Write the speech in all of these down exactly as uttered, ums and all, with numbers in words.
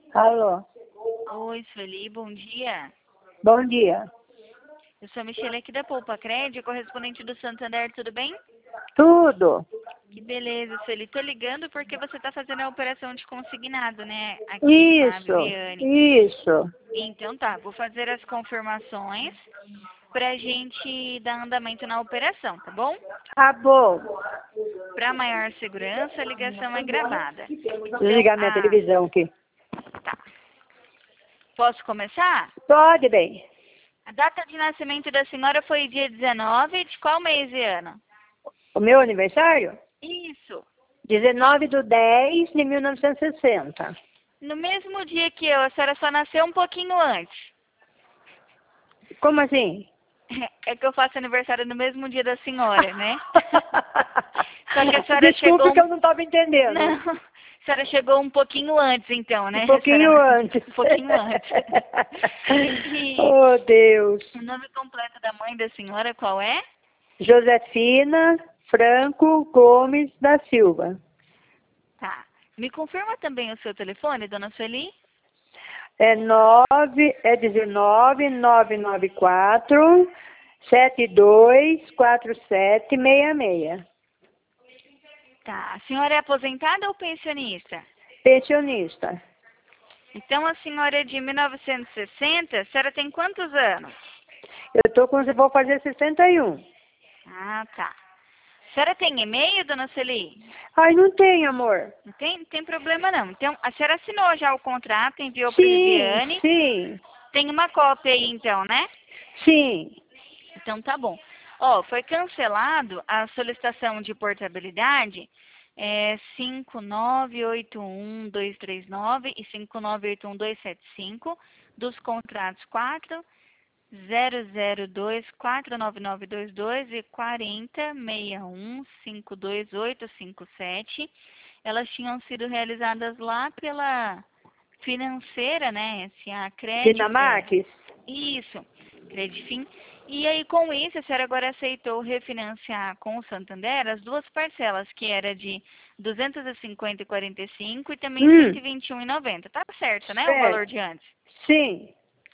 Alô, Oi, Sueli, bom dia. bom dia. Eu sou a Michelle aqui da Poupa Crédito, correspondente do Santander, tudo bem? Tudo? Que beleza, Sueli. Tô ligando porque você tá fazendo a operação de consignado, né? Aqui com a Isso, Viviane. isso. Então tá, vou fazer as confirmações pra gente dar andamento na operação, tá bom? Tá bom. Para maior segurança, a ligação é gravada. Então, Desligar minha a... televisão aqui. tá. Posso começar? Pode, bem. A data de nascimento da senhora foi dia dezenove de qual mês e ano? O meu aniversário? Isso. dezenove de dez de mil novecentos e sessenta. No mesmo dia que eu, a senhora só nasceu um pouquinho antes. Como assim? É que eu faço aniversário no mesmo dia da senhora, né? Só que a senhora Desculpe chegou... que um- eu não estava entendendo. Não, a senhora chegou um pouquinho antes, então, né? Um A pouquinho senhora... antes. Um pouquinho antes. E Oh, Deus. o nome completo da mãe da senhora qual é? Josefina Franco Gomes da Silva. Tá. Me confirma também o seu telefone, dona Sueli? É nove, é dezenove, nove nove quatro, sete dois quatro sete seis seis. Tá. A senhora é aposentada ou pensionista? Pensionista. Então a senhora é de mil novecentos e sessenta, a senhora tem quantos anos? Eu tô com, vou fazer sessenta e um. Ah, tá. A senhora tem e-mail, dona Sueli? Ai, não tem, amor. Não tem, não tem problema não. Então, a senhora assinou já o contrato, enviou para Sim, Viviane. sim, Tem uma cópia aí então, né? sim. Então tá bom. Ó, foi cancelado a solicitação de portabilidade é, cinco nove oito um dois três nove e cinco nove oito um dois sete cinco dos contratos quatro zero zero dois quatro nove nove dois dois e quarenta seis um cinco dois oito cinco sete. Elas tinham sido realizadas lá pela financeira, né? S A Cred, é, Dinamarques? isso, Credfin. E aí, com isso, a senhora agora aceitou refinanciar com o Santander as duas parcelas, que era de duzentos e cinquenta e quarenta e cinco e também cento e Hum, vinte e um e noventa. Tá certo, né? O valor certo. de antes. Sim,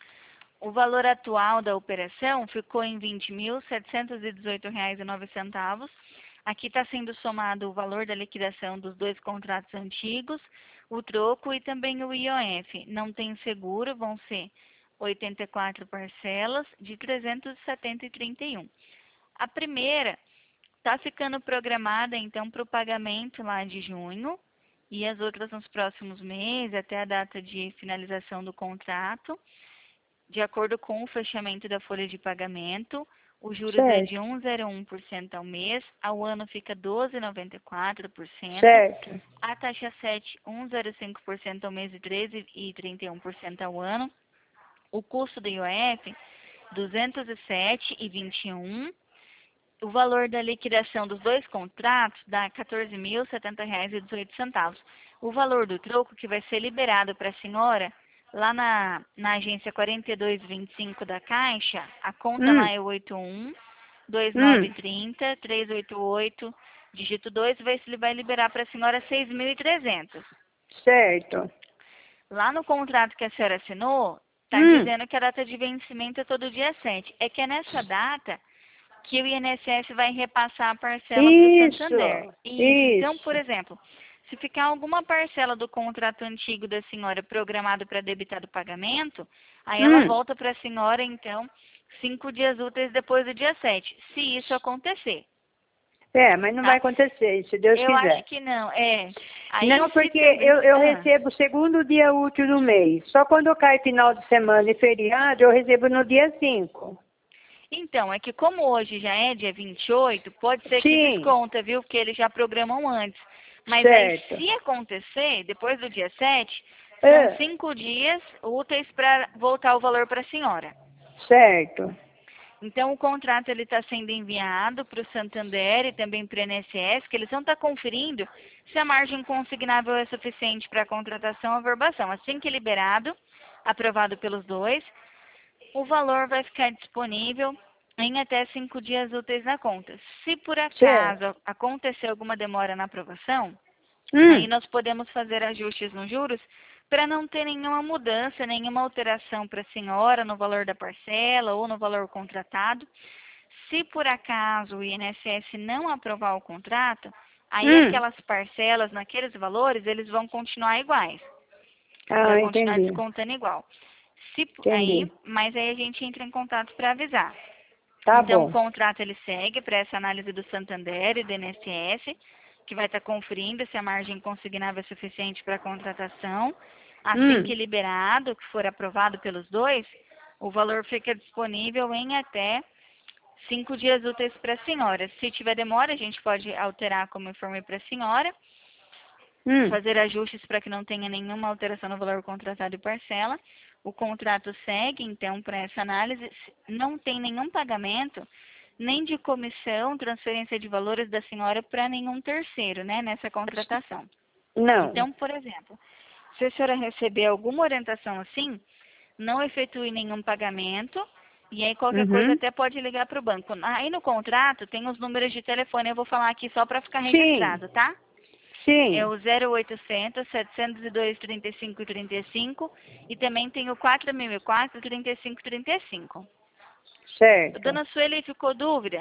O valor atual da operação ficou em vinte mil setecentos e dezoito reais e nove centavos. Aqui está sendo somado o valor da liquidação dos dois contratos antigos, o troco e também o I O F. Não tem seguro, vão ser oitenta e quatro parcelas de trezentos e setenta e trinta e um. A primeira está ficando programada então para o pagamento lá de junho e as outras nos próximos meses, até a data de finalização do contrato. De acordo com o fechamento da folha de pagamento, os juros é de certo, um vírgula zero um por cento ao mês, ao ano fica doze vírgula noventa e quatro por cento, certo, a taxa sete, um vírgula zero cinco por cento ao mês e treze vírgula trinta e um por cento ao ano, o custo do I O F, duzentos e sete vírgula vinte e um, o valor da liquidação dos dois contratos dá quatorze mil e setenta reais e dezoito centavos. O valor do troco que vai ser liberado para a senhora lá na, na agência quarenta e dois vinte e cinco da Caixa, a conta lá hum, é oito um dois nove hum, três zero três oito oito, dígito dois, vai, ele vai liberar para a senhora seis mil e trezentos. certo. Lá no contrato que a senhora assinou, está Hum, dizendo que a data de vencimento é todo dia sete. É que é nessa data que o I N S S vai repassar a parcela para o Santander. isso, Isso. Então, por isso. exemplo, se ficar alguma parcela do contrato antigo da senhora programado para debitar do pagamento, aí ela Hum, volta para a senhora, então, cinco dias úteis depois do dia sete, se isso acontecer, é, mas não vai tá? acontecer, se Deus Eu acho quiser. que não, é. Aí Não, se porque também... eu, eu Ah. recebo o segundo dia útil do mês. Só quando cai final de semana e feriado, eu recebo no dia cinco. Então, é que como hoje já é dia vinte e oito, pode ser que Sim, desconta, viu? Porque eles já programam antes. Mas aí, certo. se acontecer, depois do dia sete, são É, cinco dias úteis para voltar o valor para a senhora. certo. Então, o contrato ele está sendo enviado para o Santander e também para o I N S S, que eles vão estar conferindo se a margem consignável é suficiente para a contratação ou averbação. Assim que liberado, aprovado pelos dois, o valor vai ficar disponível em até cinco dias úteis na conta. Se por Certo. acaso acontecer alguma demora na aprovação, aí Hum, nós podemos fazer ajustes nos juros para não ter nenhuma mudança, nenhuma alteração para a senhora no valor da parcela ou no valor contratado. Se por acaso o I N S S não aprovar o contrato, aí Hum. aquelas parcelas naqueles valores, eles vão continuar iguais. Ah, Vai continuar entendi. descontando igual. Se, Entendi. aí, mas aí a gente entra em contato para avisar. Tá Então, bom. o contrato ele segue para essa análise do Santander e do I N S S, que vai estar conferindo se a margem consignável é suficiente para a contratação. Assim Hum. que liberado, que for aprovado pelos dois, o valor fica disponível em até cinco dias úteis para a senhora. Se tiver demora, a gente pode alterar como informei para a senhora, Hum. fazer ajustes para que não tenha nenhuma alteração no valor contratado e parcela. O contrato segue, então, para essa análise. Não tem nenhum pagamento, nem de comissão, transferência de valores da senhora para nenhum terceiro, né, nessa contratação. Não. Então, por exemplo, se a senhora receber alguma orientação assim, não efetue nenhum pagamento, e aí qualquer Uhum. coisa até pode ligar para o banco. Aí no contrato tem os números de telefone, eu vou falar aqui só para ficar Sim. registrado, tá? Sim. É o zero oitocentos, setecentos e dois, trinta e cinco, trinta e cinco e também tem o quatro mil e quatro, trinta e cinco, trinta e cinco. Certo. Dona Sueli, ficou dúvida?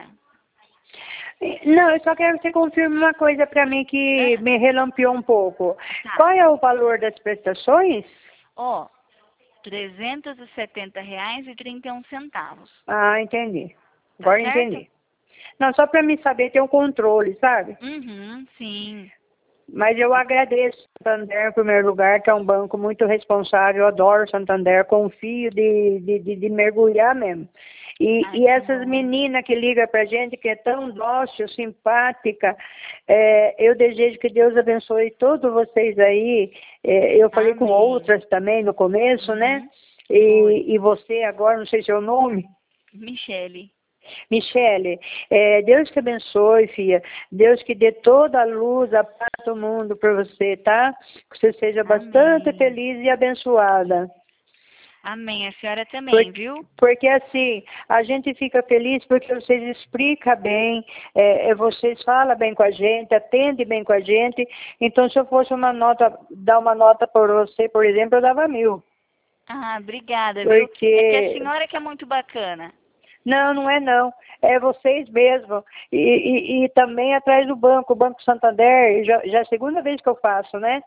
Não, eu só quero que você confirme uma coisa para mim que Ah, me relampeou um pouco. tá. Qual é o valor das prestações? Ó, trezentos e setenta reais e trinta e um centavos. Ah, entendi. Tá Agora certo? entendi. Não, só para mim saber ter um controle, sabe? Uhum, sim. Mas eu agradeço o Santander, em primeiro lugar, que é um banco muito responsável. Eu adoro o Santander, confio de, de, de, de mergulhar mesmo. E, Ai, e que essas bom. meninas que ligam pra gente, que é tão dócil, simpática, é, eu desejo que Deus abençoe todos vocês aí. É, eu falei com Amém. outras também no começo, Uhum. né? Foi. E, e você agora, não sei seu nome. Michele. Michele, é, Deus te abençoe, filha. Deus que dê toda a luz, a paz do mundo para você, tá? Que você seja bastante Amém. feliz e abençoada. Amém. A senhora também, Porque, viu? porque assim, a gente fica feliz porque vocês explicam bem, é, é, vocês falam bem com a gente, atendem bem com a gente. Então, se eu fosse uma nota, dar uma nota por você, por exemplo, eu dava mil. Ah, obrigada, viu? Porque É que a senhora que é muito bacana. não, não é não. É vocês mesmos. E, e, e também atrás do banco, o Banco Santander, já, já é a segunda vez que eu faço, né?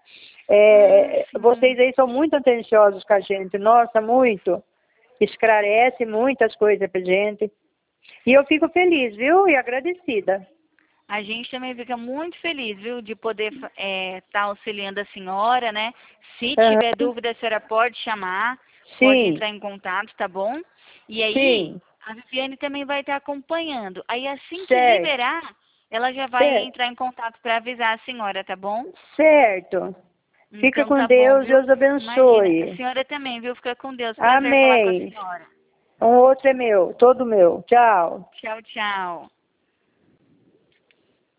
É, Ah, vocês aí são muito atenciosos com a gente. Nossa, muito. Esclarece muitas coisas pra gente. E eu fico feliz, viu? E agradecida. a gente também fica muito feliz, viu, de poder estar auxiliando a senhora, né? Se tiver Aham. dúvida, a senhora pode chamar, pode Sim, entrar em contato, tá bom? E aí, sim. a Viviane também vai estar acompanhando. Aí, assim que Certo, liberar, ela já vai certo, entrar em contato para avisar a senhora, tá bom? certo. Fica Então com tá bom, Deus, viu? Deus Imagina, a abençoe. senhora também, viu? Fica com Deus. Prazer falar com a Amém. senhora. Um outro é meu, todo meu. Tchau. Tchau, tchau.